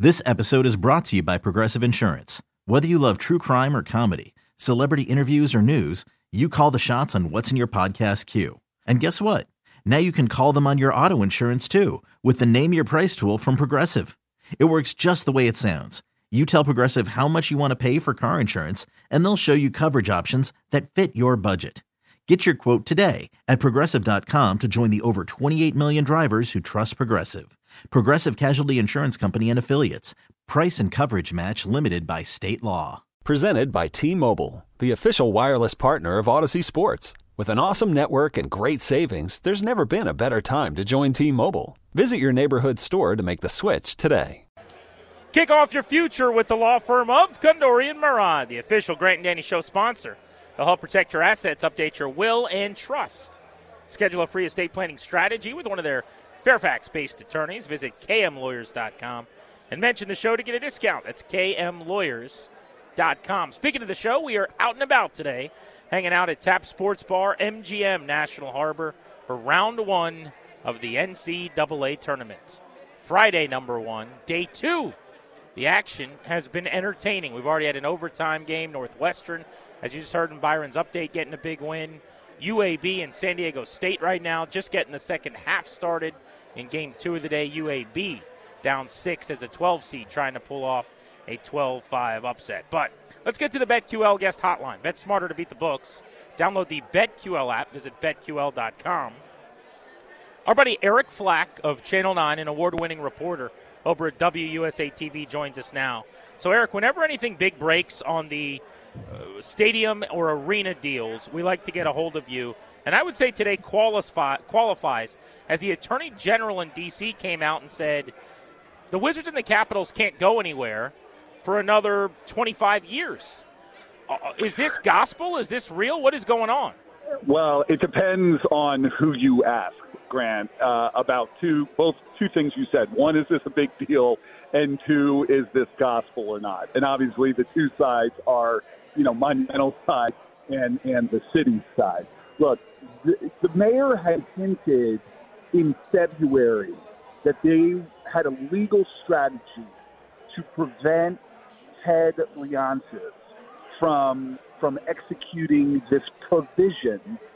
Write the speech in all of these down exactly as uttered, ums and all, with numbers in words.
This episode is brought to you by Progressive Insurance. Whether you love true crime or comedy, celebrity interviews or news, you call the shots on what's in your podcast queue. And guess what? Now you can call them on your auto insurance too with the Name Your Price tool from Progressive. It works just the way it sounds. You tell Progressive how much you want to pay for car insurance, and they'll show you coverage options that fit your budget. Get your quote today at Progressive dot com to join the over twenty-eight million drivers who trust Progressive. Progressive Casualty Insurance Company and Affiliates. Price and coverage match limited by state law. Presented by T-Mobile, the official wireless partner of Odyssey Sports. With an awesome network and great savings, there's never been a better time to join T-Mobile. Visit your neighborhood store to make the switch today. Kick off your future with the law firm of Kondori and Murad, the official Grant and Danny Show sponsor. They'll help protect your assets, update your will, and trust. Schedule a free estate planning strategy with one of their Fairfax-based attorneys. Visit K M lawyers dot com and mention the show to get a discount. That's K M lawyers dot com. Speaking of the show, we are out and about today, hanging out at Tap Sports Bar, M G M National Harbor, for round one of the N C double A tournament. Friday, number one, day two. The action has been entertaining. We've already had an overtime game. Northwestern, as you just heard in Byron's update, getting a big win. U A B and San Diego State right now just getting the second half started in game two of the day. U A B down six as a twelve seed, trying to pull off a twelve five upset. But let's get to the BetQL guest hotline. Bet smarter to beat the books. Download the BetQL app. Visit bet Q L dot com. Our buddy Eric Flack of Channel nine, an award-winning reporter over at W U S A T V, joins us now. So, Eric, whenever anything big breaks on the uh, stadium or arena deals, we like to get a hold of you. And I would say today qualify, qualifies as the Attorney General in D C came out and said the Wizards and the Capitals can't go anywhere for another twenty-five years. Uh, is this gospel? Is this real? What is going on? Well, it depends on who you ask, Grant, uh, about two, both two things you said. One, is this a big deal? And two, is this gospel or not? And obviously the two sides are, you know, Monumental side and, and the city side. Look, the, the mayor had hinted in February that they had a legal strategy to prevent Ted Leonsis from from executing this provision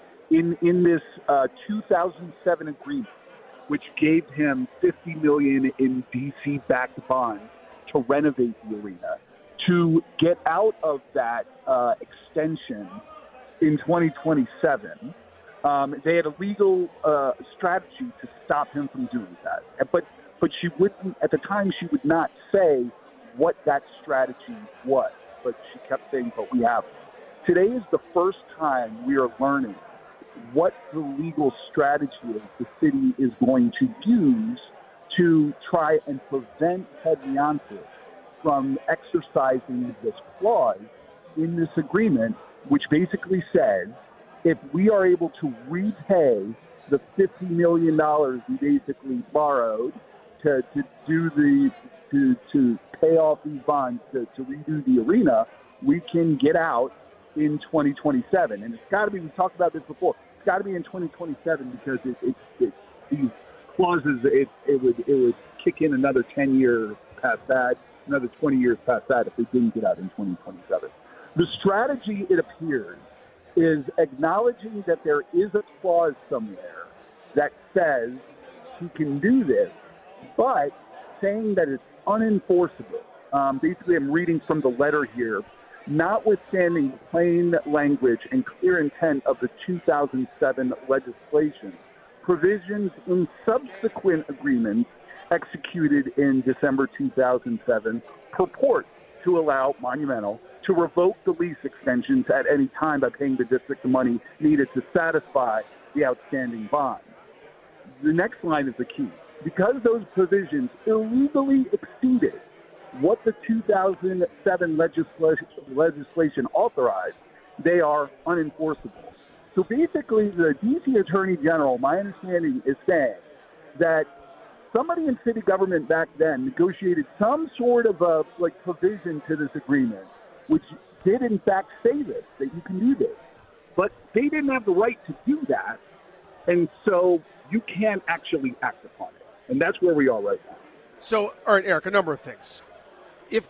in in this uh, two thousand seven agreement, which gave him fifty million dollars in D C-backed bonds to renovate the arena. To get out of that uh, extension in twenty twenty-seven, um, they had a legal uh, strategy to stop him from doing that. But but she wouldn't, at the time, she would not say what that strategy was. But she kept saying, but we have it. Today is the first time we are learning what the legal strategy is the city is going to use to try and prevent Ted Leonsis from exercising this clause in this agreement, which basically says if we are able to repay the fifty million dollars we basically borrowed to, to do the to to pay off these bonds to, to redo the arena, we can get out in twenty twenty-seven. And it's got to be, we talked about this before, it's got to be in twenty twenty-seven because it, it, it, these clauses, it, it would it would kick in another ten years past that, another twenty years past that if they didn't get out in twenty twenty-seven. The strategy, it appears, is acknowledging that there is a clause somewhere that says he can do this, but saying that it's unenforceable. Um, basically, I'm reading from the letter here. Notwithstanding the plain language and clear intent of the two thousand seven legislation, provisions in subsequent agreements executed in December two thousand seven purport to allow Monumental to revoke the lease extensions at any time by paying the district the money needed to satisfy the outstanding bonds. The next line is the key. Because those provisions illegally exceeded what the two thousand seven legislation, legislation authorized, they are unenforceable. So basically, the D C Attorney General, my understanding, is saying that somebody in city government back then negotiated some sort of a like provision to this agreement, which did in fact say this, that you can do this. But they didn't have the right to do that, and so you can't actually act upon it. And that's where we are right now. So, all right, Eric, a number of things. If,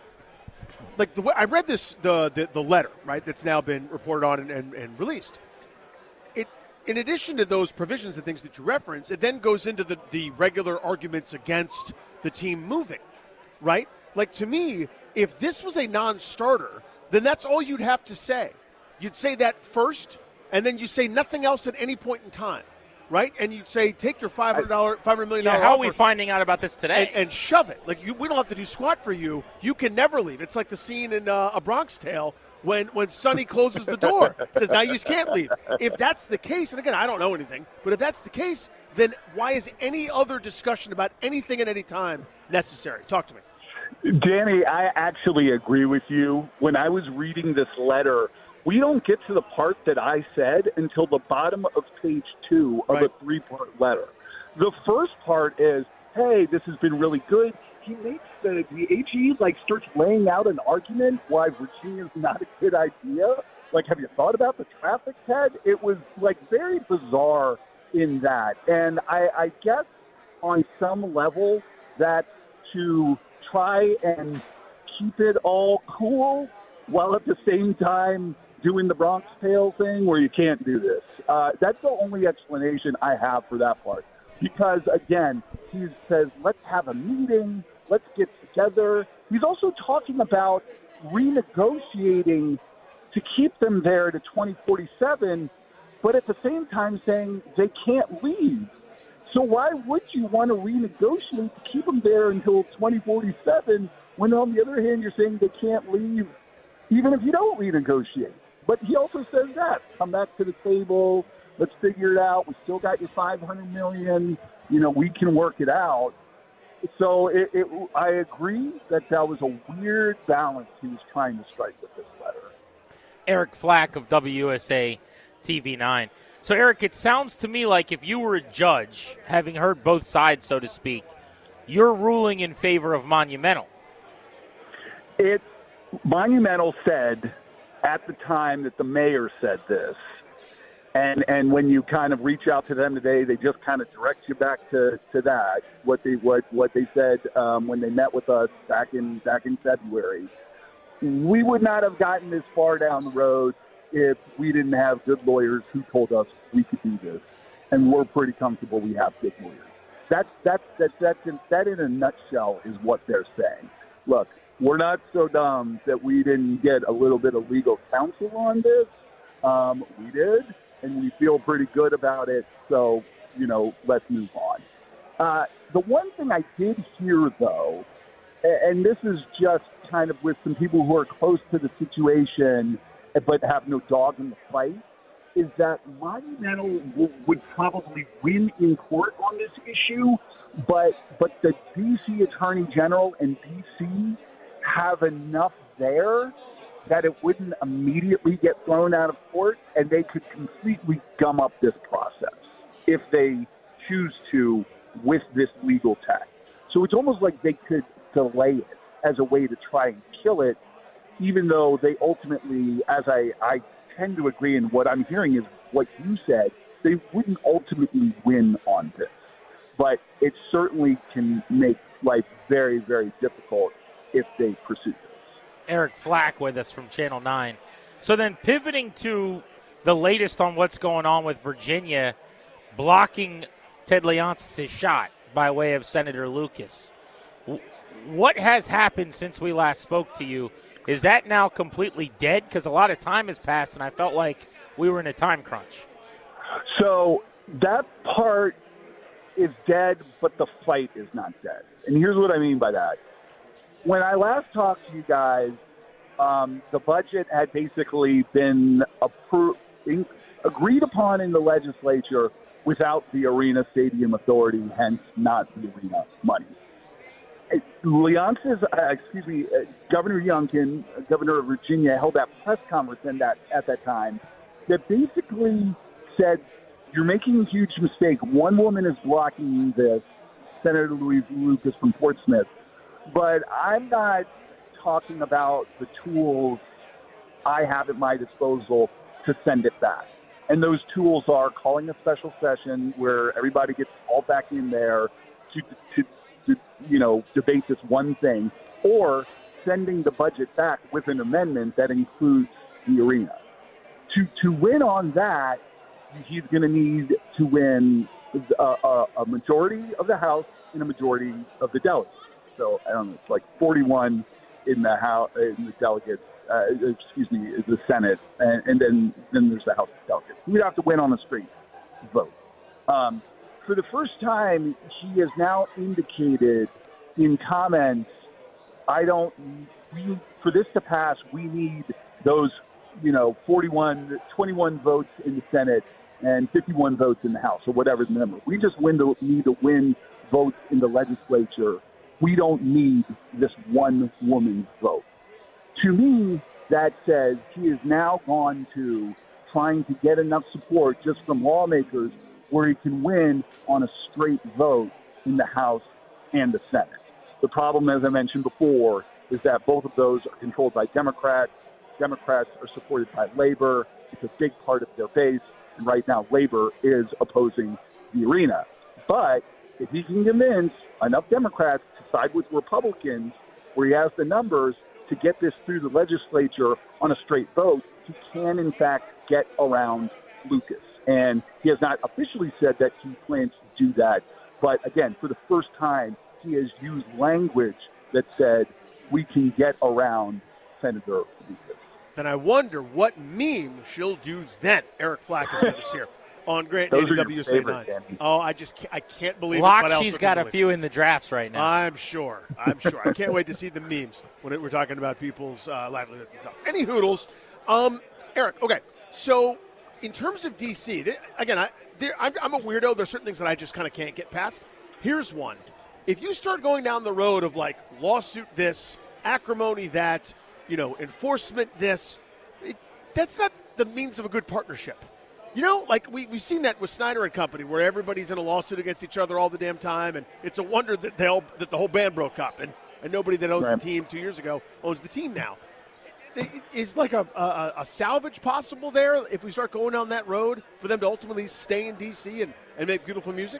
like, the way I read this, the, the, the letter, right, that's now been reported on and, and, and released, it, in addition to those provisions and things that you reference, it then goes into the, the regular arguments against the team moving, right? Like, to me, if this was a non-starter, then that's all you'd have to say. You'd say that first, and then you say nothing else at any point in time, right? And you'd say, take your five hundred dollars, five hundred million dollars yeah, how offer are we finding out about this today? And, and shove it. Like, you, we don't have to do squat for you. You can never leave. It's like the scene in uh, A Bronx Tale when, when Sonny closes the door. Says, now you just can't leave. If that's the case, and again, I don't know anything, but if that's the case, then why is any other discussion about anything at any time necessary? Talk to me. Danny, I actually agree with you. When I was reading this letter, we don't get to the part that I said until the bottom of page two of right. a three-part letter. The first part is, hey, this has been really good. He makes the, the A G, like, starts laying out an argument why Virginia's not a good idea. Like, have you thought about the traffic, Ted? It was, like, very bizarre in that. And I, I guess on some level that's to try and keep it all cool while at the same time doing the Bronx Tale thing where you can't do this. Uh, that's the only explanation I have for that part. Because, again, he says, let's have a meeting, let's get together. He's also talking about renegotiating to keep them there to twenty forty-seven, but at the same time saying they can't leave. So why would you want to renegotiate to keep them there until twenty forty-seven when, on the other hand, you're saying they can't leave even if you don't renegotiate? But he also says that. Come back to the table. Let's figure it out. We still got your five hundred million dollars. You know, we can work it out. So it, it, I agree that that was a weird balance he was trying to strike with this letter. Eric Flack of W U S A T V nine. So, Eric, it sounds to me like if you were a judge, having heard both sides, so to speak, you're ruling in favor of Monumental. It Monumental said at the time that the mayor said this, and and when you kind of reach out to them today, they just kind of direct you back to, to that, what they what what they said um, when they met with us back in back in February. We would not have gotten this far down the road if we didn't have good lawyers who told us we could do this, and we're pretty comfortable we have good lawyers. That's that's that's that's in, that in a nutshell is what they're saying. Look, we're not so dumb that we didn't get a little bit of legal counsel on this. Um, we did, and we feel pretty good about it. So, you know, let's move on. Uh, the one thing I did hear, though, and this is just kind of with some people who are close to the situation but have no dog in the fight, is that Monumental w- would probably win in court on this issue, but but the D C Attorney General and D C have enough there that it wouldn't immediately get thrown out of court, and they could completely gum up this process if they choose to with this legal tech. So it's almost like they could delay it as a way to try and kill it, even though they ultimately, as I, I tend to agree, and what I'm hearing is what you said, they wouldn't ultimately win on this. But it certainly can make life very, very difficult if they pursue this. Eric Flack with us from Channel nine. So then pivoting to the latest on what's going on with Virginia blocking Ted Leonsis' shot by way of Senator Lucas. What has happened since we last spoke to you? Is that now completely dead? Because a lot of time has passed, and I felt like we were in a time crunch. So that part is dead, but the fight is not dead. And here's what I mean by that. When I last talked to you guys, um, the budget had basically been approved, agreed upon in the legislature without the Arena Stadium Authority, hence not the arena money. Leonsis, uh, excuse me, uh, Governor Youngkin, uh, Governor of Virginia, held that press conference in that, at that time that basically said, you're making a huge mistake. One woman is blocking this, Senator Louise Lucas from Portsmouth, but I'm not talking about the tools I have at my disposal to send it back. And those tools are calling a special session where everybody gets all back in there, to, to, to, you know, debate this one thing, or sending the budget back with an amendment that includes the arena. To to win on that, he's going to need to win a, a, a majority of the House and a majority of the delegates. So I don't know, it's like forty-one in the House, in the delegates. Uh, excuse me, the Senate, and, and then then there's the House of Delegates. We'd have to win on the straight vote. Um, for the first time, he has now indicated in comments, I don't, we, for this to pass, we need those, you know, forty-one, twenty-one votes in the Senate and fifty-one votes in the House, or whatever the number. We just win to, need to win votes in the legislature. We don't need this one woman's vote. To me, that says he has now gone to trying to get enough support just from lawmakers where he can win on a straight vote in the House and the Senate. The problem, as I mentioned before, is that both of those are controlled by Democrats. Democrats are supported by Labor. It's a big part of their base. And right now, Labor is opposing the arena. But if he can convince enough Democrats to side with Republicans, where he has the numbers to get this through the legislature on a straight vote, he can, in fact, get around Lucas. And he has not officially said that he plans to do that. But, again, for the first time, he has used language that said we can get around Senator Lucas. Then I wonder what meme she'll do then. Eric Flack is with us here on Grant Danny W S A nine. Oh, I just can't, I can't believe Lock, it. she's got a few in the drafts right now. I'm sure. I'm sure. I can't wait to see the memes when it, we're talking about people's uh, livelihoods and stuff. Any hoodles. Um, Eric, okay. So in terms of D C, they, again, I, I'm, I'm a weirdo. There's certain things that I just kind of can't get past. Here's one. If you start going down the road of like lawsuit this, acrimony that, you know, enforcement this, it, that's not the means of a good partnership. You know, like we, we've seen that with Snyder and Company, where everybody's in a lawsuit against each other all the damn time, and it's a wonder that they all, that the whole band broke up, and, and nobody that owns right. the team two years ago owns the team now. Is like a, a, a salvage possible there if we start going down that road for them to ultimately stay in D C and, and make beautiful music?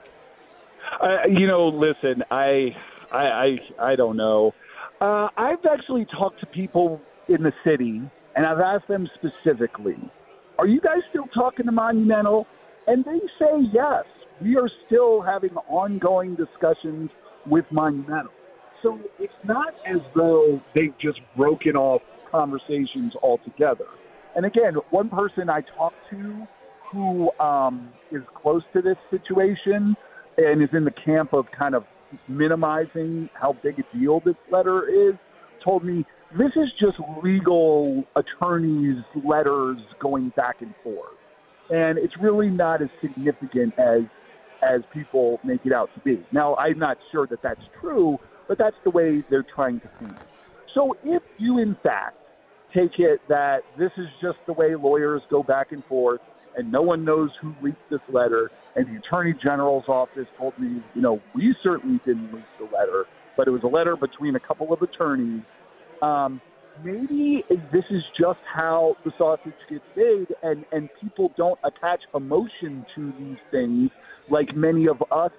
Uh, you know, listen, I, I, I, I don't know. Uh, I've actually talked to people in the city, and I've asked them specifically, are you guys still talking to Monumental? And they say yes. We are still having ongoing discussions with Monumental. So it's not as though they've just broken off conversations altogether. And again, one person I talked to who um, is close to this situation and is in the camp of kind of minimizing how big a deal this letter is, told me this is just legal attorneys' letters going back and forth. And it's really not as significant as as people make it out to be. Now, I'm not sure that that's true, but that's the way they're trying to paint it. So if you, in fact, take it that this is just the way lawyers go back and forth and no one knows who leaked this letter, and the Attorney General's office told me, you know, we certainly didn't leak the letter, but it was a letter between a couple of attorneys, um, maybe this is just how the sausage gets made, and, and people don't attach emotion to these things like many of us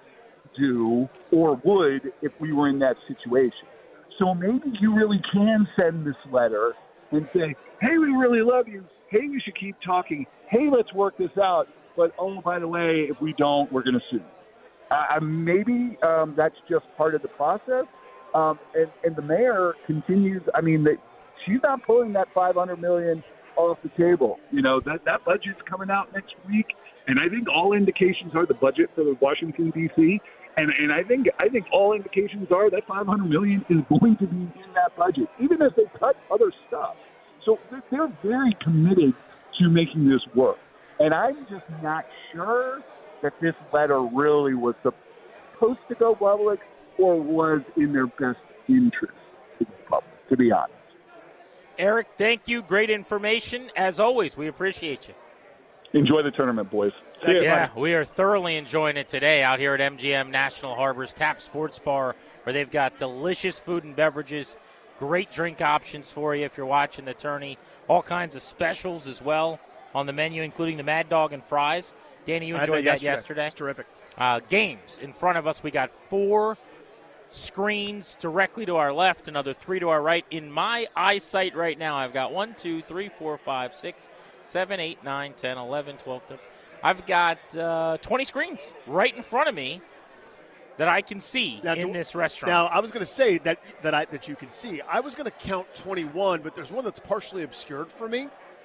do or would if we were in that situation. So maybe you really can send this letter and say, hey, we really love you. Hey, we should keep talking. Hey, let's work this out. But, oh, by the way, if we don't, we're going to sue. Uh, maybe um, that's just part of the process. Um, and, and the mayor continues. I mean, the, she's not pulling that five hundred million dollars off the table. You know, that, that budget's coming out next week. And I think all indications are the budget for the Washington, D C, And and I think I think all indications are that five hundred million dollars is going to be in that budget, even if they cut other stuff. So they're very committed to making this work. And I'm just not sure that this letter really was supposed to go public or was in their best interest to be public, to be honest. Eric, thank you. Great information. As always, we appreciate you. Enjoy the tournament, boys. See ya, yeah, buddy. We are thoroughly enjoying it today out here at M G M National Harbor's Tap Sports Bar, where they've got delicious food and beverages, great drink options for you if you're watching the tourney, all kinds of specials as well. on the menu, including the Mad Dog and fries. Danny, you I had enjoyed that yesterday. yesterday. It's terrific. Uh, games in front of us. We got four screens directly to our left, another three to our right. In my eyesight right now, I've got one, two, three, four, five, six, seven, eight, nine, ten, eleven, twelve, thirteen. I've got uh, twenty screens right in front of me that I can see now, in do, this restaurant. Now, I was going to say that that I that you can see. I was going to count twenty-one, but there's one that's partially obscured for me.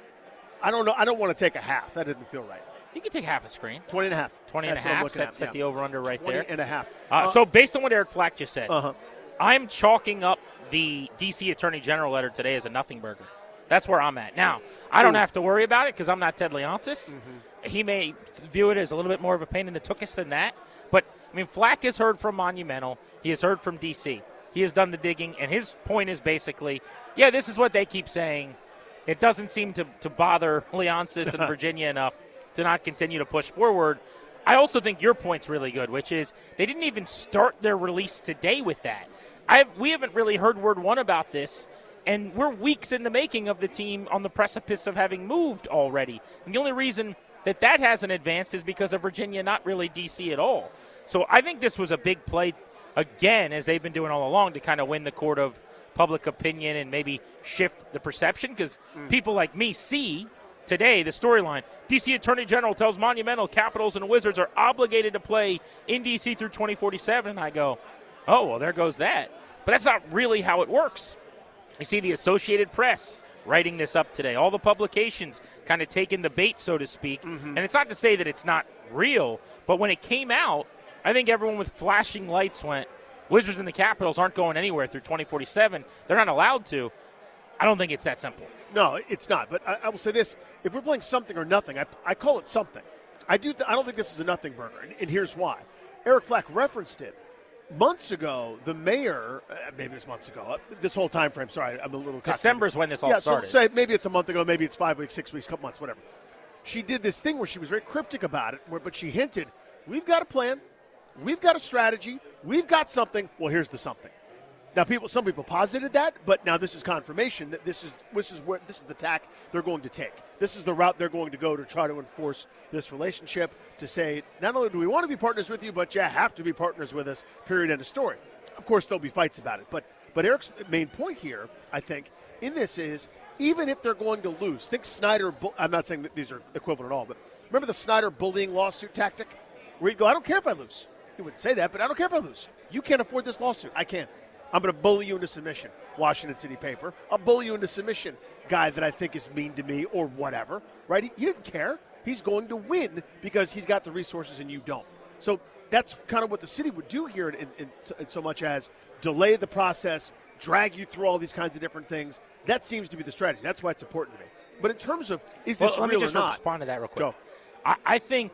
I don't know. I don't want to take a half. That didn't feel right. You can take half a screen. twenty and a half. twenty That's and a half. what I'm Set, looking at, set yeah. the over-under right twenty there. and a half. Uh, Uh, so based on what Eric Flack just said, uh-huh. I'm chalking up the D C Attorney General letter today as a nothing burger. That's where I'm at. Now, I don't Ooh. have to worry about it because I'm not Ted Leonsis. Mm-hmm. He may view it as a little bit more of a pain in the tuchus than that. But, I mean, Flack has heard from Monumental. He has heard from D C. He has done the digging, and his point is basically, yeah, this is what they keep saying. It doesn't seem to, to bother Leonsis and Virginia enough to not continue to push forward. I also think your point's really good, which is they didn't even start their release today with that. I we haven't really heard word one about this, and we're weeks in the making of the team on the precipice of having moved already. And the only reason that that hasn't advanced is because of Virginia, not really D C at all. So I think this was a big play, again, as they've been doing all along, to kind of win the court of public opinion and maybe shift the perception, because mm. people like me see today the storyline. D C Attorney General tells Monumental Capitals and Wizards are obligated to play in D C through twenty forty-seven. And I go, oh, well, there goes that. But that's not really how it works. You see the Associated Press writing this up today. All the publications kind of taking the bait, so to speak. Mm-hmm. And it's not to say that it's not real, but when it came out, I think everyone with flashing lights went, Wizards and the Capitals aren't going anywhere through twenty forty-seven. They're not allowed to. I don't think it's that simple. No, it's not. But I, I will say this. If we're playing something or nothing, I, I call it something. I do. Th- I don't think this is a nothing burger, and, and here's why. Eric Flack referenced it. Months ago, the mayor, uh, maybe it was months ago, uh, this whole time frame, sorry, I'm a little cocky. December's when this all yeah, started. So say maybe it's a month ago, maybe it's five weeks, six weeks, couple months, whatever. She did this thing where she was very cryptic about it, where, but she hinted, we've got a plan, we've got a strategy, we've got something. Well, here's the something. Now, people, some people posited that, but now this is confirmation that this is this is where this is the tack they're going to take. This is the route they're going to go to try to enforce this relationship, to say, not only do we want to be partners with you, but you have to be partners with us, period, end of story. Of course, there'll be fights about it. But but Eric's main point here, I think, in this is, even if they're going to lose, think Snyder, I'm not saying that these are equivalent at all, but remember the Snyder bullying lawsuit tactic? Where he'd go, I don't care if I lose. He wouldn't say that, but I don't care if I lose. You can't afford this lawsuit. I can. I'm going to bully you into submission, Washington City paper. I'll bully you into submission, guy that I think is mean to me or whatever, right? He, he didn't care. He's going to win because he's got the resources and you don't. So that's kind of what the city would do here in, in, in so much as delay the process, drag you through all these kinds of different things. That seems to be the strategy. That's why it's important to me. But in terms of, is this well, real let me just or not? respond to that real quick. Go. I, I think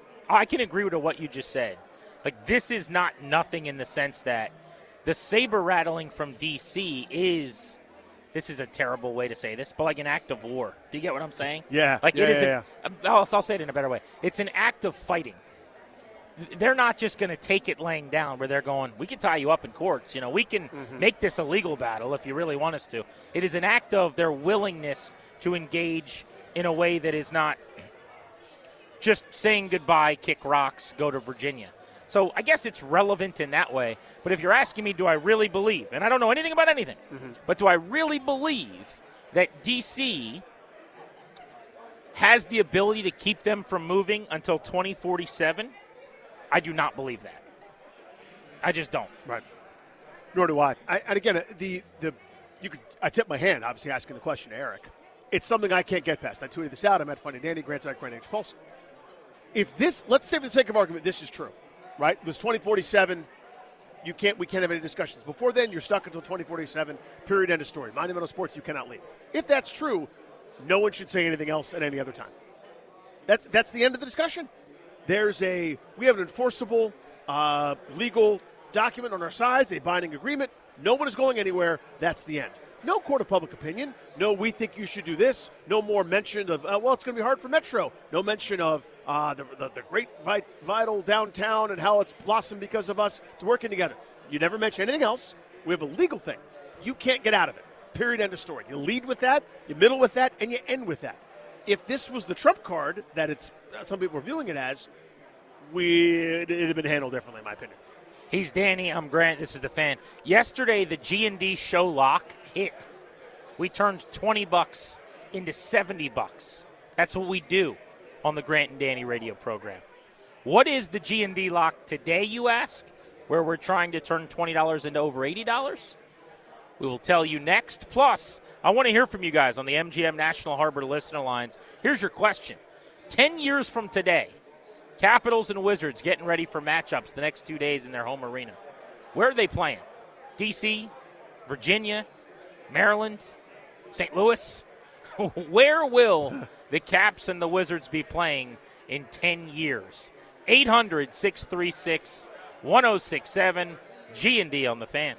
I can agree with what you just said. Like, this is not nothing in the sense that the saber rattling from D C is, this is a terrible way to say this, but like an act of war. Do you get what I'm saying? Yeah. Like yeah, it is. yeah, an, yeah. I'll, I'll say it in a better way. It's an act of fighting. They're not just going to take it laying down where they're going, we can tie you up in courts. You know, we can mm-hmm. make this a legal battle if you really want us to. It is an act of their willingness to engage in a way that is not just saying goodbye, kick rocks, go to Virginia. So I guess it's relevant in that way. But if you're asking me, do I really believe, and I don't know anything about anything, mm-hmm. but do I really believe that D C has the ability to keep them from moving until twenty forty-seven? I do not believe that. I just don't. Right. Nor do I. I and again, the the you could I tip my hand, obviously asking the question to Eric. It's something I can't get past. I tweeted this out. I'm at Funny Danny, Grant's at Grant H. Pulse. If this, let's say for the sake of argument, this is true. Right? It was twenty forty-seven. You can't. We can't have any discussions. Before then, you're stuck until twenty forty-seven. Period. End of story. Monumental Sports, you cannot leave. If that's true, no one should say anything else at any other time. That's that's the end of the discussion. There's a we have an enforceable uh, legal document on our sides, a binding agreement. No one is going anywhere. That's the end. No court of public opinion. No, we think you should do this. No more mention of, uh, well, it's going to be hard for Metro. No mention of uh, the, the, the great vital downtown and how it's blossomed because of us to working together. You never mention anything else. We have a legal thing. You can't get out of it. Period. End of story. You lead with that, you middle with that, and you end with that. if this was the trump card that it's some people are viewing it as, we it'd have been handled differently, in my opinion. He's Danny. I'm Grant. This is the Fan. Yesterday, the G and D show lock hit. We turned twenty bucks into seventy bucks. That's what we do on the Grant and Danny radio program. What is the G and D lock today, you ask, where we're trying to turn twenty dollars into over eighty dollars? We will tell you next. Plus, I want to hear from you guys on the M G M National Harbor listener lines. Here's your question. Ten years from today, Capitals and Wizards getting ready for matchups the next two days in their home arena. Where are they playing? D C, Virginia, Maryland, Saint Louis? Where will the Caps and the Wizards be playing in ten years? eight hundred, six three six, one oh six seven, G and D on the Fan.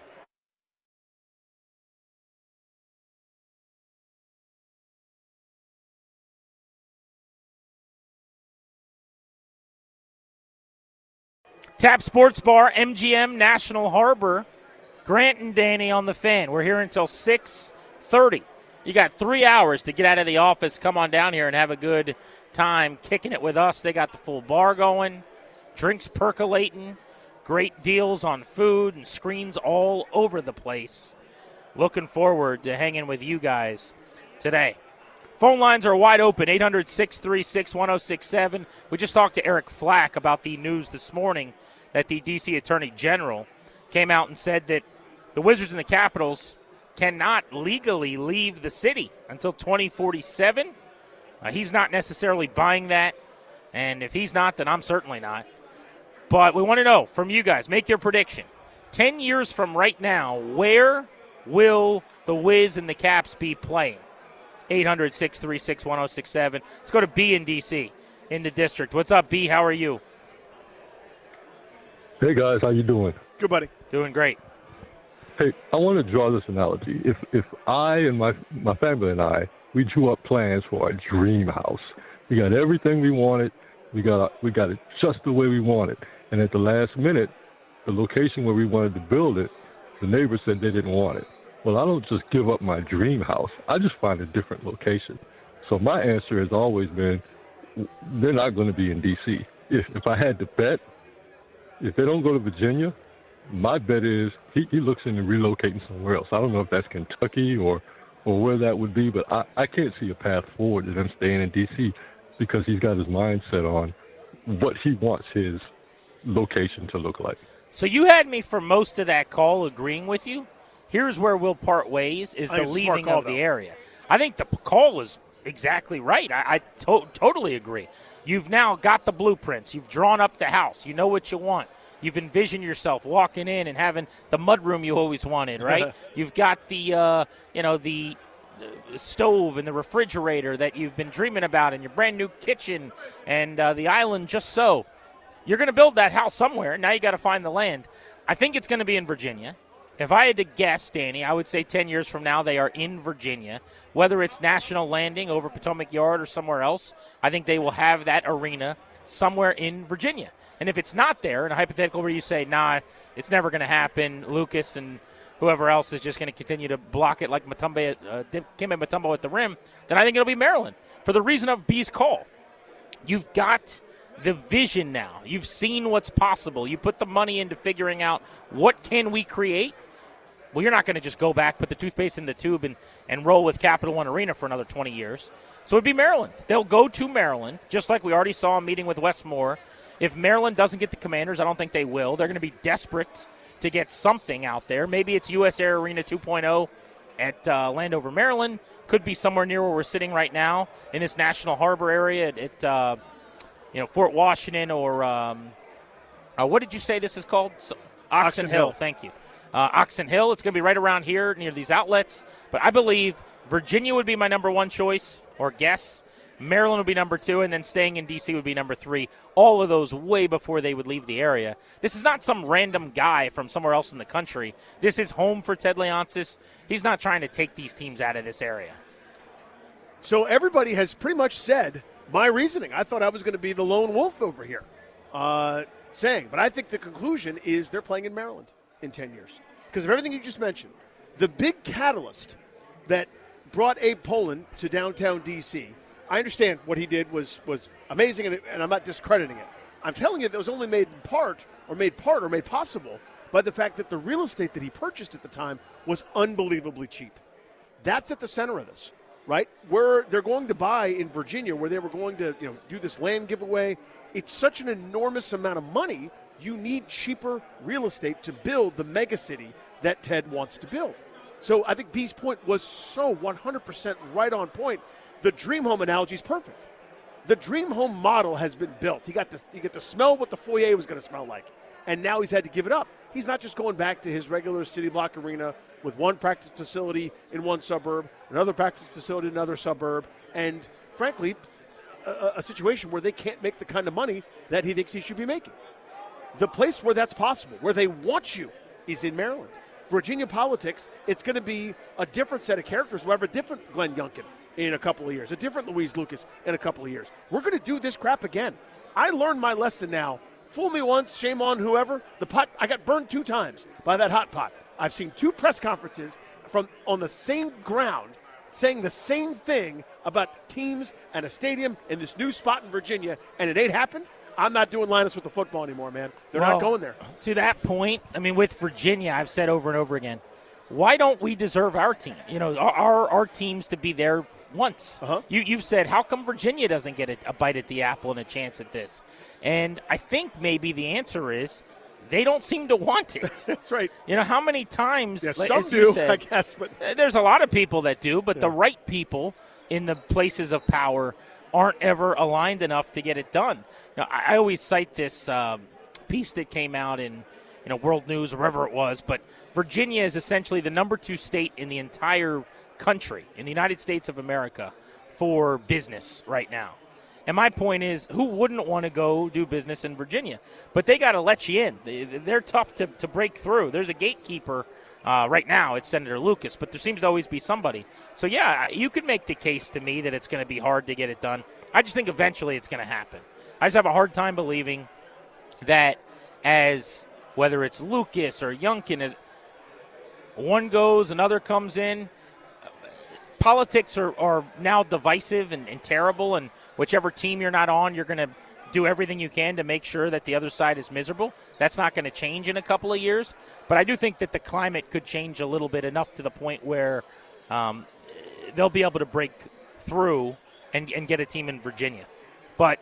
Tap Sports Bar, M G M National Harbor. Grant and Danny on the Fan. We're here until six thirty. You got three hours to get out of the office. Come on down here and have a good time kicking it with us. They got the full bar going, drinks percolating, great deals on food and screens all over the place. Looking forward to hanging with you guys today. Phone lines are wide open, eight hundred, six three six, one oh six seven. We just talked to Eric Flack about the news this morning that the D C Attorney General came out and said that the Wizards and the Capitals cannot legally leave the city until twenty forty-seven. Uh, he's not necessarily buying that, and if he's not, then I'm certainly not. But we want to know from you guys, make your prediction. Ten years from right now, where will the Wiz and the Caps be playing? eight hundred, six three six, one oh six seven. Let's go to B in D C, in the district. What's up, B? How are you? Hey, guys. How you doing? Good, buddy. Doing great. Hey, I want to draw this analogy. If if I and my my family and I, we drew up plans for a dream house. We got everything we wanted. We got we got it just the way we wanted. And at the last minute, the location where we wanted to build it, the neighbors said they didn't want it. Well, I don't just give up my dream house. I just find a different location. So my answer has always been, they're not going to be in D C. If if I had to bet, if they don't go to Virginia, my bet is he, he looks into relocating somewhere else. I don't know if that's Kentucky or, or where that would be, but I, I can't see a path forward to them staying in D C because he's got his mindset on what he wants his location to look like. So you had me for most of that call agreeing with you. Here's where we'll part ways is the leaving call, of the though. area. I think the call is exactly right. I, I to- totally agree. You've now got the blueprints. You've drawn up the house. You know what you want. You've envisioned yourself walking in and having the mudroom you always wanted, right? You've got the, uh, you know, the, the stove and the refrigerator that you've been dreaming about and your brand new kitchen and uh, the island just so. You're going to build that house somewhere. Now you got to find the land. I think it's going to be in Virginia. If I had to guess, Danny, I would say ten years from now they are in Virginia. Whether it's National Landing over Potomac Yard or somewhere else, I think they will have that arena somewhere in Virginia. And if it's not there, in a hypothetical where you say, nah, it's never going to happen, Lucas and whoever else is just going to continue to block it like Mutombo, uh, Dikembe Mutombo at the rim, then I think it'll be Maryland for the reason of B's call. You've got the vision now. You've seen what's possible. You put the money into figuring out what can we create. Well, you're not going to just go back, put the toothpaste in the tube, and, and roll with Capital One Arena for another twenty years. So it would be Maryland. They'll go to Maryland, just like we already saw a meeting with Wes Moore. If Maryland doesn't get the Commanders, I don't think they will. They're going to be desperate to get something out there. Maybe it's U S Air Arena two point oh at uh, Landover, Maryland. Could be somewhere near where we're sitting right now in this National Harbor area at, at uh, you know, Fort Washington or um, uh, what did you say this is called? So, Oxon, Oxon Hill. Hill. Thank you. Uh, Oxon Hill. It's going to be right around here near these outlets. But I believe Virginia would be my number one choice or guess. Maryland would be number two, and then staying in D C would be number three. All of those way before they would leave the area. This is not some random guy from somewhere else in the country. This is home for Ted Leonsis. He's not trying to take these teams out of this area. So everybody has pretty much said my reasoning. I thought I was going to be the lone wolf over here uh, saying, but I think the conclusion is they're playing in Maryland in ten years. Because of everything you just mentioned, the big catalyst that brought Abe Pollin to downtown D C I understand what he did was was amazing, and, and I'm not discrediting it. I'm telling you that it was only made in part or made part or made possible by the fact that the real estate that he purchased at the time was unbelievably cheap. That's at the center of this, right? Where they're going to buy in Virginia, where they were going to, you know, do this land giveaway. It's such an enormous amount of money. You need cheaper real estate to build the megacity that Ted wants to build. So I think B's point was so one hundred percent right on point. The dream home analogy is perfect. The dream home model has been built. He got to, he got to smell what the foyer was going to smell like, and now he's had to give it up. He's not just going back to his regular city block arena with one practice facility in one suburb, another practice facility in another suburb, and frankly, a, a situation where they can't make the kind of money that he thinks he should be making. The place where that's possible, where they want you, is in Maryland. Virginia politics, it's going to be a different set of characters. We'll have a different Glenn Youngkin in a couple of years, a different Louise Lucas in a couple of years. We're going to do this crap again. I learned my lesson now. Fool me once, shame on whoever. The pot, I got burned two times by that hot pot. I've seen two press conferences from on the same ground saying the same thing about teams and a stadium in this new spot in Virginia, and it ain't happened. I'm not doing Linus with the football anymore, man. They're well, not going there. To that point, I mean, with Virginia, I've said over and over again, why don't we deserve our team? You know, our our, our teams to be there once. Uh-huh. You, you've said, how come Virginia doesn't get a, a bite at the apple and a chance at this? And I think maybe the answer is they don't seem to want it. That's right. You know, how many times, yeah, like, some as you do, said, I guess. But there's a lot of people that do, but yeah. the right people in the places of power aren't ever aligned enough to get it done. Now, I, I always cite this um, piece that came out in you know, World News or wherever it was, but Virginia is essentially the number two state in the entire country, in the United States of America, for business right now. And my point is, who wouldn't want to go do business in Virginia? But they got to let you in. They, they're tough to, to break through. There's a gatekeeper uh, right now. It's Senator Lucas, but there seems to always be somebody. So, yeah, you could make the case to me that it's going to be hard to get it done. I just think eventually it's going to happen. I just have a hard time believing that as whether it's Lucas or Youngkin, as one goes, another comes in, politics are, are now divisive and, and terrible, and whichever team you're not on, you're going to do everything you can to make sure that the other side is miserable. That's not going to change in a couple of years. But I do think that the climate could change a little bit, enough to the point where um, they'll be able to break through and, and get a team in Virginia. But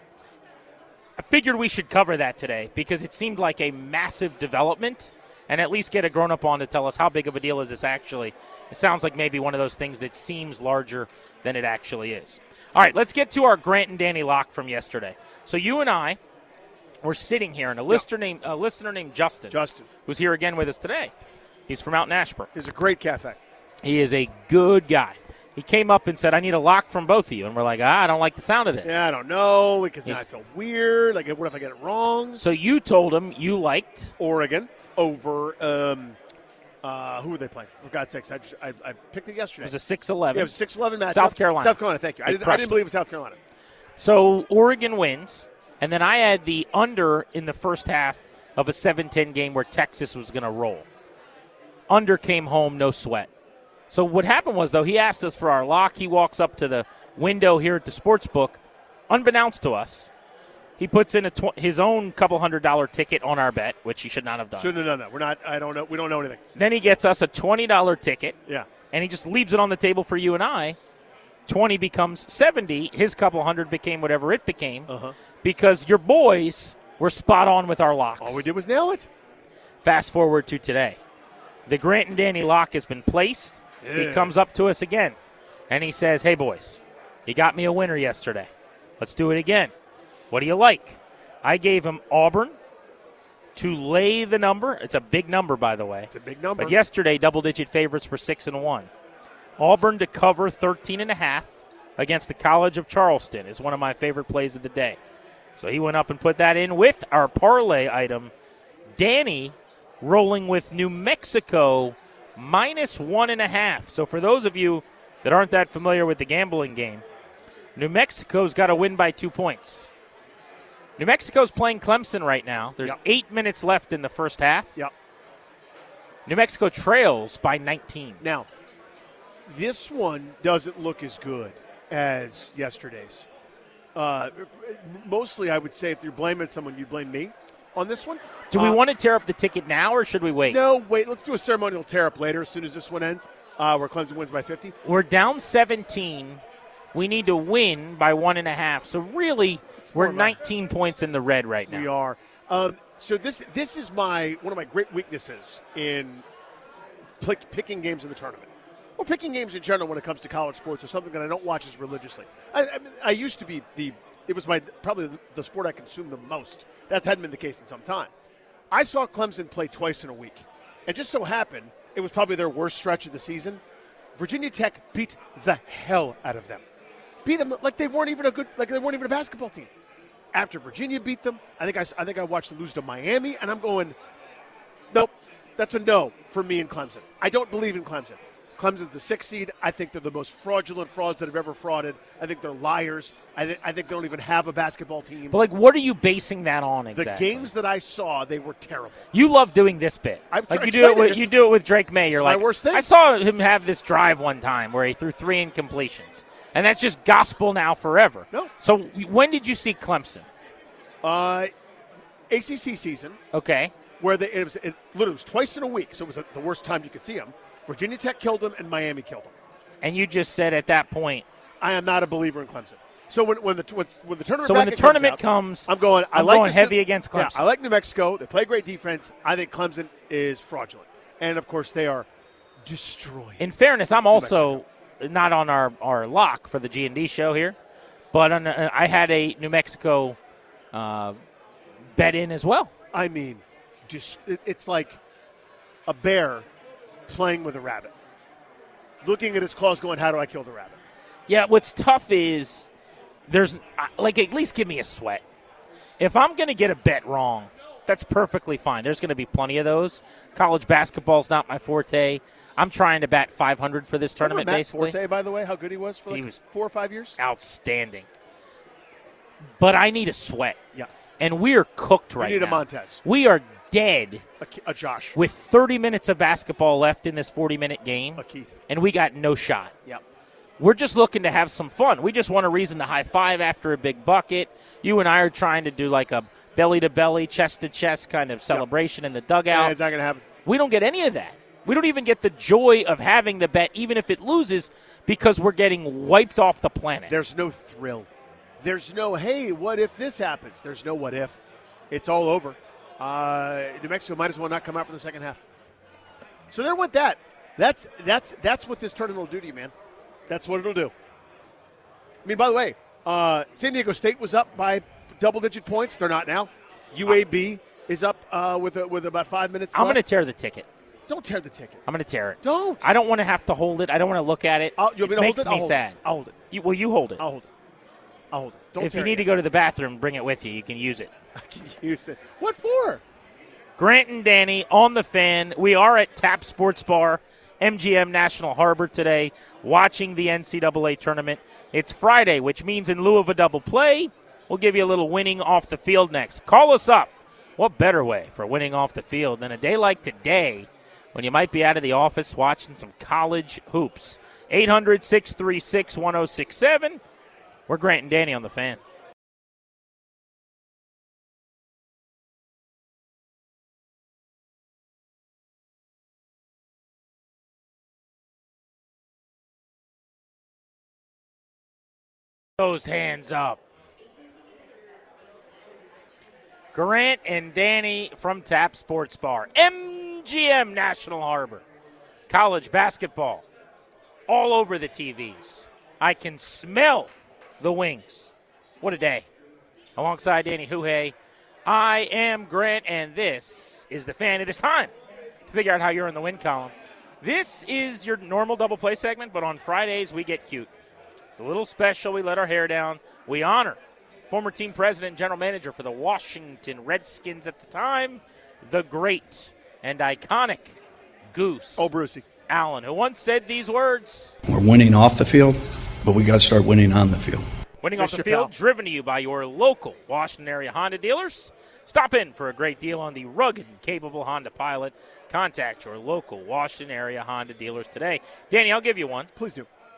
I figured we should cover that today because it seemed like a massive development, and at least get a grown-up on to tell us how big of a deal is this actually. It sounds like maybe one of those things that seems larger than it actually is. All right, let's get to our Grant and Danny lock from yesterday. So you and I were sitting here, and a listener, yep. named, a listener named Justin, Justin, who's here again with us today. He's from out in Ashburn. He's a great cafe. He is a good guy. He came up and said, I need a lock from both of you. And we're like, ah, I don't like the sound of this. Yeah, I don't know, because now I feel weird. Like, what if I get it wrong? So you told him you liked Oregon over um, – Uh, who were they playing? For God's sakes, I, just, I, I picked it yesterday. It was a six eleven. Yeah, it was a six eleven match. South Carolina. South Carolina, thank you. I didn't, I didn't believe it was South Carolina. So Oregon wins, and then I had the under in the first half of a seven ten game where Texas was going to roll. Under came home, no sweat. So what happened was, though, he asked us for our lock. He walks up to the window here at the sports book. Unbeknownst to us, he puts in a tw- his own couple hundred dollar ticket on our bet, which he should not have done. Shouldn't have done that. We're not. I don't know. We don't know anything. Then he gets us a twenty dollar ticket. Yeah. And he just leaves it on the table for you and I. twenty becomes seventy. His couple hundred became whatever it became. Uh-huh. Because your boys were spot on with our locks. All we did was nail it. Fast forward to today. The Grant and Danny lock has been placed. Yeah. He comes up to us again, and he says, hey, boys, you got me a winner yesterday. Let's do it again. What do you like? I gave him Auburn to lay the number. It's a big number, by the way. It's a big number. But yesterday, double-digit favorites were six and one. Auburn to cover thirteen and a half against the College of Charleston is one of my favorite plays of the day. So he went up and put that in with our parlay item. Danny rolling with New Mexico minus one and a half. So for those of you that aren't that familiar with the gambling game, New Mexico's got to win by two points. New Mexico's playing Clemson right now. There's yep. eight minutes left in the first half. Yep. New Mexico trails by nineteen. Now, this one doesn't look as good as yesterday's. Uh, mostly, I would say if you're blaming someone, you blame me on this one. Do we uh, want to tear up the ticket now, or should we wait? No, wait. Let's do a ceremonial tear up later as soon as this one ends, uh, where Clemson wins by fifty. We're down seventeen. We need to win by one and a half. So really, we're nineteen points in the red right now. We are. Um, so this this is my one of my great weaknesses in pick, picking games in the tournament, or picking games in general when it comes to college sports, or something that I don't watch as religiously. I, I, mean, I used to be the it was my probably the sport I consumed the most. That hadn't been the case in some time. I saw Clemson play twice in a week. It just so happened it was probably their worst stretch of the season. Virginia Tech beat the hell out of them. Beat them like they weren't even a good like they weren't even a basketball team. After Virginia beat them, I think I, I think I watched them lose to Miami, and I'm going, nope, that's a no for me in Clemson. I don't believe in Clemson. Clemson's a six seed. I think they're the most fraudulent frauds that have ever frauded. I think they're liars. I, th- I think they don't even have a basketball team. But, like, what are you basing that on exactly? The games that I saw, they were terrible. You love doing this bit. I'm like you do it. With, you do it with Drake May. You're like, my worst thing. I saw him have this drive one time where he threw three incompletions, and that's just gospel now forever. No. So when did you see Clemson? Uh, A C C season. Okay. Where they, it was it literally was twice in a week, so it was a, the worst time you could see them. Virginia Tech killed them, and Miami killed them. And you just said at that point, I am not a believer in Clemson. So when when the when, when the tournament so when the tournament comes, comes, I'm going. I I'm like going this, heavy against Clemson. Yeah, I like New Mexico. They play great defense. I think Clemson is fraudulent, and of course they are destroying. In fairness, I'm also not on our, our lock for the G and D show here, but on, uh, I had a New Mexico uh, bet in as well. I mean, just it, it's like a bear playing with a rabbit, looking at his claws going, how do I kill the rabbit? Yeah, what's tough is there's, like, at least give me a sweat. If I'm going to get a bet wrong, that's perfectly fine. There's going to be plenty of those. College basketball's not my forte. I'm trying to bat five hundred for this tournament, Matt basically. Forte, by the way, how good he was for like he was four or five years? Outstanding. But I need a sweat. Yeah. And we're cooked right now. You need a Montez. We are dead. A, a Josh. With thirty minutes of basketball left in this forty-minute game. A Keith. And we got no shot. Yep. We're just looking to have some fun. We just want a reason to high-five after a big bucket. You and I are trying to do like a belly-to-belly, chest-to-chest kind of celebration yep. in the dugout. Yeah, it's not going to happen. We don't get any of that. We don't even get the joy of having the bet, even if it loses, because we're getting wiped off the planet. There's no thrill. There's no, hey, what if this happens? There's no what if. It's all over. Uh, New Mexico might as well not come out for the second half. So there went that. That's that's that's what this tournament will do to you, man. That's what it'll do. I mean, by the way, uh, San Diego State was up by double-digit points. They're not now. U A B is up uh, with uh, with about five minutes left. I'm going to tear the ticket. Don't tear the ticket. I'm going to tear it. Don't. I don't want to have to hold it. I don't want to look at it. I'll, you'll it be makes hold it? me I'll hold sad. It. I'll hold it. You, well, you hold it. I'll hold it. I'll hold it. Don't if you tear need it. to go to the bathroom, bring it with you. You can use it. I can use it. What for? Grant and Danny on the Fan. We are at Tap Sports Bar, M G M National Harbor today, watching the N C double A tournament. It's Friday, which means in lieu of a double play, we'll give you a little winning off the field next. Call us up. What better way for winning off the field than a day like today when you might be out of the office watching some college hoops? eight hundred, six three six, one oh six seven. We're Grant and Danny on the Fan. Those hands up. Grant and Danny from Tap Sports Bar. M G M National Harbor. College basketball. All over the T Vs. I can smell the wings. What a day. Alongside Danny Huhay, I am Grant, and this is the Fan. It is time to figure out how you're in the win column. This is your normal double play segment, but on Fridays we get cute. It's a little special. We let our hair down. We honor former team president and general manager for the Washington Redskins at the time, the great and iconic Goose. Oh, Brucey. Allen, who once said these words. We're winning off the field, but we got to start winning on the field. Winning off the field, driven to you by your local Washington area Honda dealers. Stop in for a great deal on the rugged and capable Honda Pilot. Contact your local Washington area Honda dealers today. Danny, I'll give you one. Please do.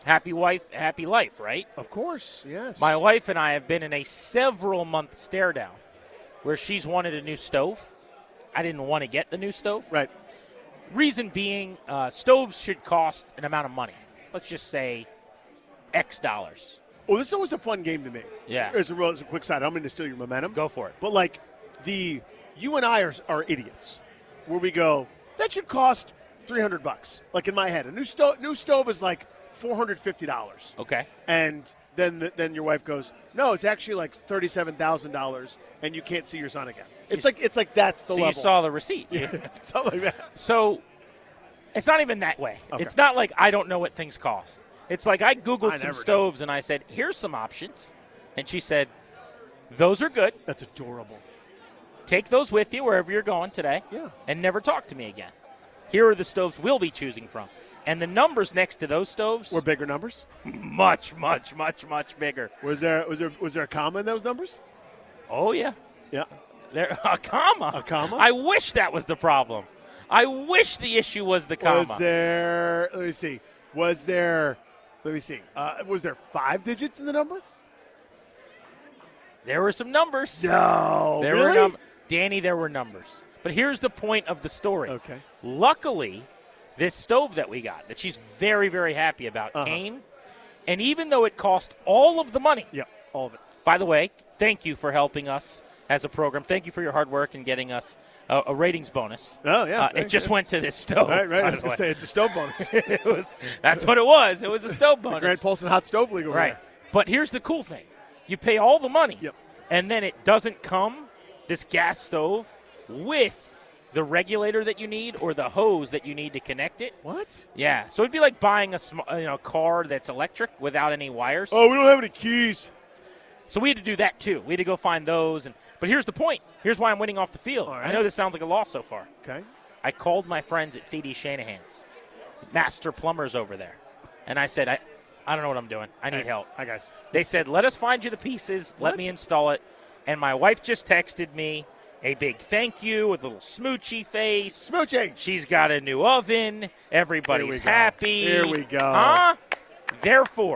Happy wife, happy life, right? Of course, yes. My wife and I have been in a several-month stare-down where she's wanted a new stove. I didn't want to get the new stove. Right. Reason being, uh, stoves should cost an amount of money. Let's just say X dollars. Well, this is always a fun game to me. Yeah. There's a, there's a quick side. I'm going to steal your momentum. Go for it. But, like, the you and I are, are idiots where we go, that should cost three hundred bucks. Like, in my head. A new, sto- new stove is like four hundred fifty dollars. Okay. And then the, then your wife goes, no, it's actually like thirty-seven thousand dollars, and you can't see your son again. It's You, like it's like that's the so level. you saw the receipt. Yeah, something like that. So it's not even that way. Okay. It's not like I don't know what things cost. It's like I Googled I some never stoves and I said, here's some options. And she said, those are good. That's adorable. Take those with you wherever you're going today. Yeah. And never talk to me again. Here are the stoves we'll be choosing from. And the numbers next to those stoves Were bigger numbers? much, much, much, much bigger. Was there was there was there a comma in those numbers? Oh, yeah. Yeah. There, a comma. A comma? I wish that was the problem. I wish the issue was the comma. Was there? Let me see. Was there? Let me see. Uh, was there five digits in the number? There were some numbers. No. There really? were num- Danny, there were numbers. But here's the point of the story. Okay. Luckily, this stove that we got, that she's very, very happy about, Uh-huh. came. And even though it cost all of the money, Yeah, all of it. by the way, thank you for helping us as a program. Thank you for your hard work and getting us a, a ratings bonus. Oh, yeah. Uh, it just went to this stove. Right, right. by I the was going way. to say it's a stove bonus. it was, that's what it was. It was a stove bonus. Grant Paulson Hot Stove League over Right. there. But here's the cool thing. You pay all the money, Yep. and then it doesn't come, this gas stove, with the regulator that you need or the hose that you need to connect it. What? Yeah. So it'd be like buying a sm- you know car that's electric without any wires. Oh, we don't have any keys. So we had to do that too. We had to go find those. And But here's the point. Here's why I'm winning off the field. All right. I know this sounds like a loss so far. Okay. I called my friends at C D Shanahan's, master plumbers over there, and I said, I, I don't know what I'm doing. I need Hey, help. Hi, guys. They said, let us find you the pieces. What? Let me install it. And my wife just texted me a big thank you with a little smoochy face. Smooching. She's got a new oven. Here Everybody's we go. happy. Here we go. Huh? Therefore,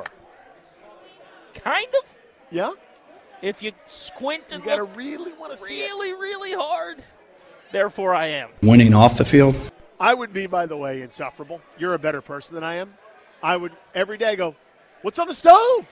kind of, Yeah? if you squint You and got to look really want to see it. really, really hard, therefore I am. Winning off the field, I would be, by the way, insufferable. You're a better person than I am. I would every day go, what's on the stove?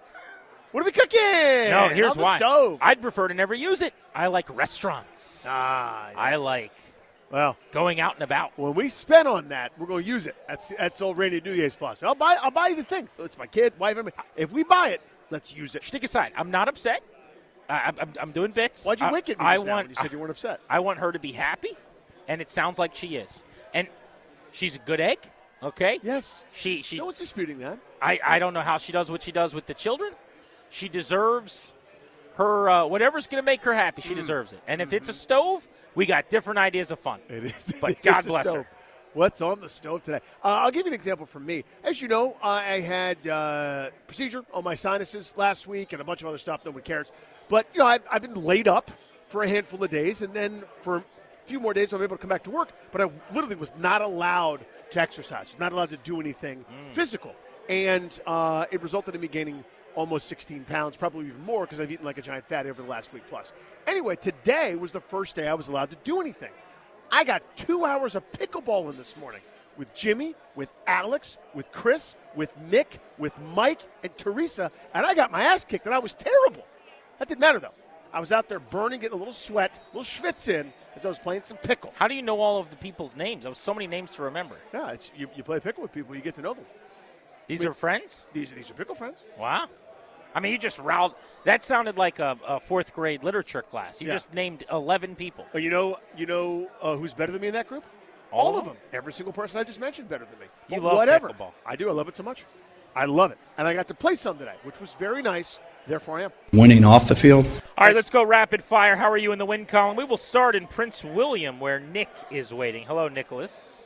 What are we cooking? No, here's on the why. stove. I'd prefer to never use it. I like restaurants. Ah, yes. I like Well, going out and about. when we spend on that, we're going to use it. That's that's old Randy Duyer's philosophy. I'll buy I'll buy you the thing. It's my kid, wife, and me. If we buy it, let's use it. Stick aside. I'm not upset. I, I'm, I'm doing bits. Why'd you I, wink at me I just now want, when you said you weren't upset? I want her to be happy, and it sounds like she is. And she's a good egg, okay? Yes. She she. No one's disputing that. I, I don't know how she does what she does with the children. She deserves her uh, whatever's going to make her happy. She deserves it. And if it's a stove, we got different ideas of fun. It is. But It's God a bless stove. her. What's on the stove today? Uh, I'll give you an example from me. As you know, I had uh, procedure on my sinuses last week and a bunch of other stuff. Nobody cares. But, you know, I've, I've been laid up for a handful of days, and then for a few more days I'm able to come back to work. But I literally was not allowed to exercise, was not allowed to do anything Mm. physical. And uh, it resulted in me gaining almost sixteen pounds, probably even more because I've eaten like a giant fatty over the last week plus. Anyway, today was the first day I was allowed to do anything. I got two hours of pickleball in this morning with Jimmy, with Alex, with Chris, with Nick, with Mike, and Teresa, and I got my ass kicked, and I was terrible. That didn't matter, though. I was out there burning, getting a little sweat, a little schwitz in as I was playing some pickle. How do you know all of the people's names? There was so many names to remember. Yeah, it's, you, you play pickle with people, you get to know them. These Wait. are friends? These, these are pickle friends. Wow. I mean, you just riled. That sounded like a, a fourth grade literature class. You Yeah. just named eleven people. Oh, you know, you know uh, who's better than me in that group? All All of of them. Every single person I just mentioned better than me. You But love whatever. pickleball. I do. I love it so much. I love it. And I got to play some today, which was very nice. Therefore, I am. winning off the field, All right, let's go rapid fire. How are you in the win column? We will start in Prince William, where Nick is waiting. Hello, Nicholas.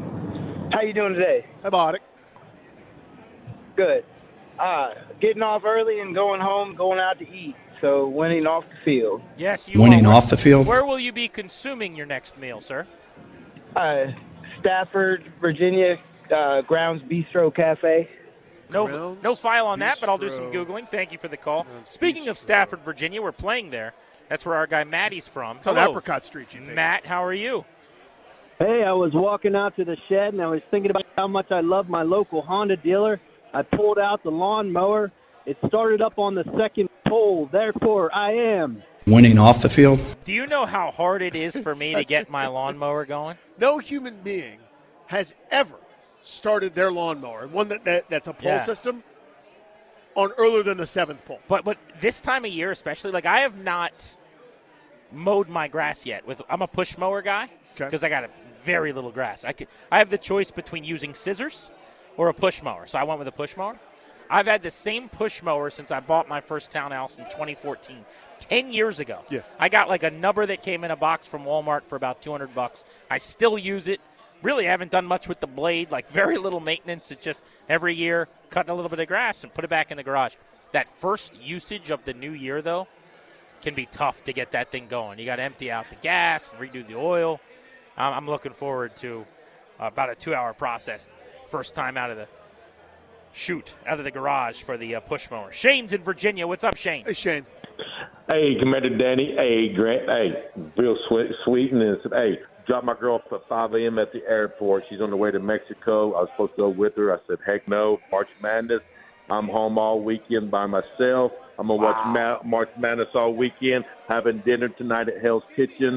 How you doing today? I bought it. Good. Uh, getting off early and going home, going out to eat. So winning off the field. Yes, you winning are. off the field, Where will you be consuming your next meal, sir? Uh, Stafford, Virginia, uh, Grounds Bistro Cafe. no, Grounds, no file on that, but I'll do Bistro. some Googling. Thank you for the call. Grounds, Speaking of Bistro. Stafford, Virginia, we're playing there. That's where our guy Matty's from. It's on Hello, Apricot Street, G P. Matt. How are you? Hey, I was walking out to the shed, and I was thinking about how much I love my local Honda dealer. I pulled out the lawnmower. It started up on the second pole. Therefore, I am Winning off the field. Do you know how hard it is for me to get my lawnmower going? No human being has ever started their lawnmower, one that, that that's a pole Yeah. system, on earlier than the seventh pole. But but this time of year especially, like I have not mowed my grass yet. With I'm a push mower guy Okay. because I got a very little grass. I could I have the choice between using scissors or a push mower, so I went with a push mower. I've had the same push mower since I bought my first townhouse in twenty fourteen. Ten years ago. Yeah. I got like a nubber that came in a box from Walmart for about two hundred bucks. I still use it. Really haven't done much with the blade, like very little maintenance. It's just every year cutting a little bit of grass and put it back in the garage. That first usage of the new year, though, can be tough to get that thing going. You got to empty out the gas, redo the oil. Um, I'm looking forward to uh, about a two-hour process. First time out of the chute, out of the garage for the uh, push mower. Shane's in Virginia. What's up, Shane? Hey, Shane. Hey, Commander Danny. Hey, Grant. Hey, Bill Sweet, Sweeten. And hey, dropped my girl off at five a.m. at the airport. She's on the way to Mexico. I was supposed to go with her. I said, heck no. March Madness. I'm home all weekend by myself. I'm going to watch Ma- March Madness all weekend, having dinner tonight at Hell's Kitchen.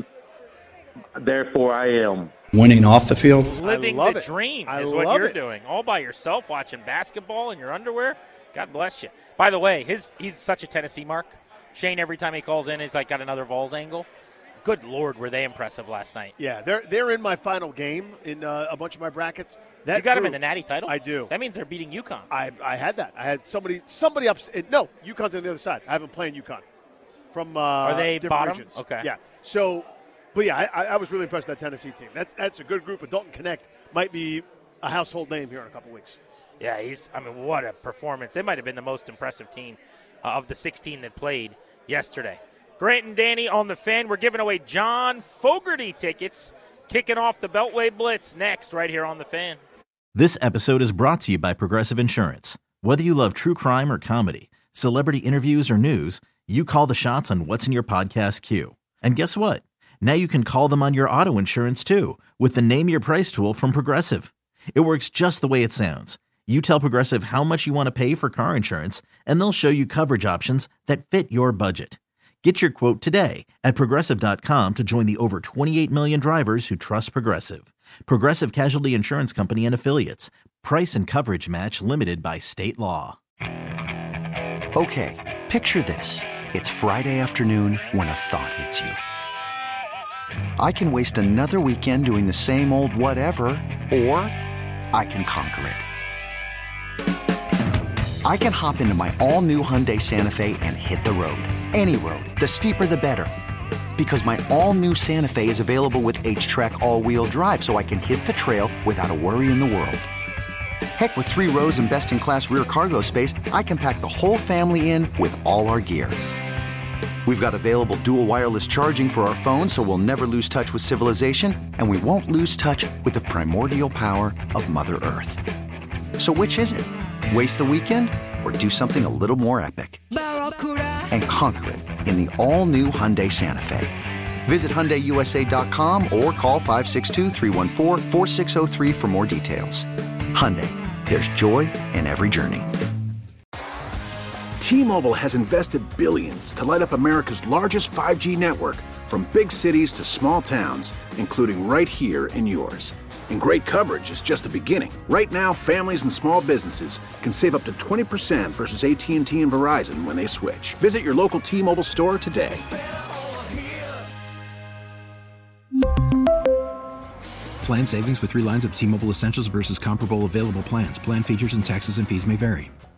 Therefore, I am. Winning off the field. Living love the it. dream I is what love you're it. doing. All by yourself, watching basketball in your underwear. God bless you. By the way, his he's such a Tennessee mark. Shane, every time he calls in, he's like got another Vols angle. Good Lord, were they impressive last night. Yeah, they're they're in my final game in uh, a bunch of my brackets. That You got them group- in the Natty title? I do. That means they're beating UConn. I I had that. I had somebody somebody up. No, UConn's on the other side. I haven't played UConn from. Uh, Are they different bottom? regions. Okay. Yeah. So, but yeah, I, I was really impressed with that Tennessee team. That's that's a good group. And Dalton Connect might be a household name here in a couple weeks. Yeah, he's. I mean, what a performance! They might have been the most impressive team uh, of the sixteen that played yesterday. Grant and Danny on the Fan. We're giving away John Fogerty tickets, kicking off the Beltway Blitz next, right here on the Fan. This episode is brought to you by Progressive Insurance. Whether you love true crime or comedy, celebrity interviews or news, you call the shots on what's in your podcast queue. And guess what? Now you can call them on your auto insurance too with the Name Your Price tool from Progressive. It works just the way it sounds. You tell Progressive how much you want to pay for car insurance, and they'll show you coverage options that fit your budget. Get your quote today at Progressive dot com to join the over twenty-eight million drivers who trust Progressive. Progressive Casualty Insurance Company and Affiliates. Price and coverage match limited by state law. Okay, picture this. It's Friday afternoon when a thought hits you. I can waste another weekend doing the same old whatever, or I can conquer it. I can hop into my all-new Hyundai Santa Fe and hit the road. Any road. The steeper, the better. Because my all-new Santa Fe is available with H-Track all-wheel drive, so I can hit the trail without a worry in the world. Heck, with three rows and best-in-class rear cargo space, I can pack the whole family in with all our gear. We've got available dual wireless charging for our phones, so we'll never lose touch with civilization, and we won't lose touch with the primordial power of Mother Earth. So which is it? Waste the weekend or do something a little more epic? And conquer it in the all-new Hyundai Santa Fe. Visit Hyundai U S A dot com or call five six two, three one four, four six zero three for more details. Hyundai, there's joy in every journey. T-Mobile has invested billions to light up America's largest five G network, from big cities to small towns, including right here in yours. And great coverage is just the beginning. Right now, families and small businesses can save up to twenty percent versus A T and T and Verizon when they switch. Visit your local T-Mobile store today. Plan savings with three lines of T-Mobile Essentials versus comparable available plans. Plan features and taxes and fees may vary.